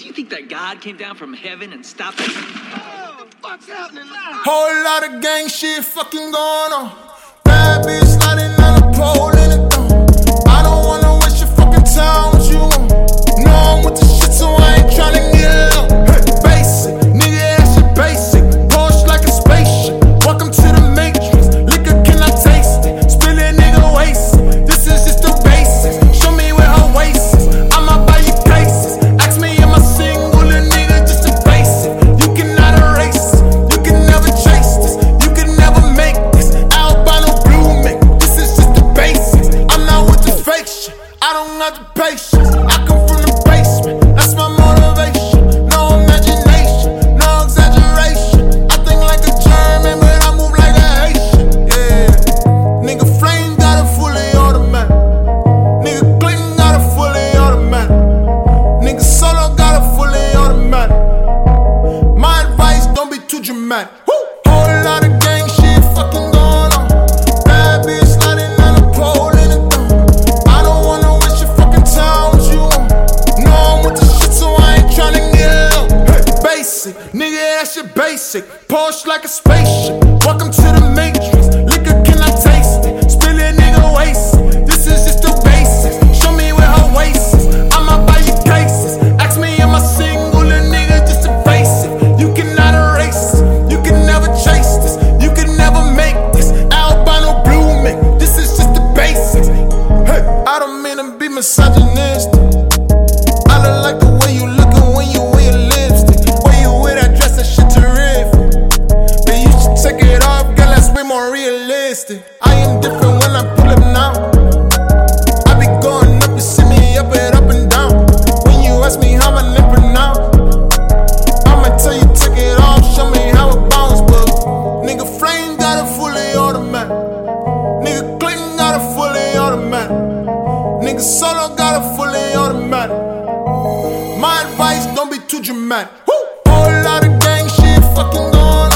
Do you think that God came down from heaven and stopped us? Oh, what the fuck's happening? Whole lot of gang shit fucking going on. Bad bitch sliding on the pole in the thumb. I don't wanna waste your fucking time. What you want? No, I'm with the shit, so I ain't tryna get low. Hey, basic, nigga, that shit basic. Porsche like a spaceship. Welcome to the Matrix. Liquor, can I taste it? Spill it, nigga, waste it. This is just the basics. Show me where her waist is. I'ma buy you cases. Ask me, am I single, little nigga, just a basic. You cannot erase it. You can never chase this. You can never make this. Albino blue mix. This is just the basics. I'm not with the fake shit. I don't have the patience. I come from the basement. That's my motivation. No imagination, no exaggeration. I think like a German, but I move like a Haitian. Yeah. Nigga Flame got a fully automatic. Nigga Clinton got a fully automatic. Nigga Solo got a fully automatic. My advice, don't be too dramatic. Woo! Whole lot of gang shit fucking going on. Bad bitch sliding on the pole in the thumb. I don't wanna waste your fucking time. What you want? No, I'm with the shit, so I ain't tryna get low. Hey, basic, nigga, that shit basic. Porsche like a spaceship. Welcome to the Matrix. Liquor, can I taste it? Spill it, nigga, waste it. This is just the basics. Show me where her waist is. I'ma buy you cases. Ask me, am I single, little nigga, just a basic. You cannot erase it. You can never chase this. You can never make this. Albino blue mix. This is just the basics. Hey, I don't mean to be misogynistic. I don't like the way you lookin' when you wear your lipstick. Way you wear that dress, that shit terrific. But you should take it off, girl, that's way more realistic. I am different when I pull up now. I be going up, you see me up and down. When you ask me how my name pronounce, I'ma tell you take it off, show me how it bounce. But nigga Flame got a fully automatic. Nigga Clinton got a fully automatic. Nigga Solo got a fully automatic. My advice, don't be too dramatic. Woo! Whole lot of gang shit fucking going on.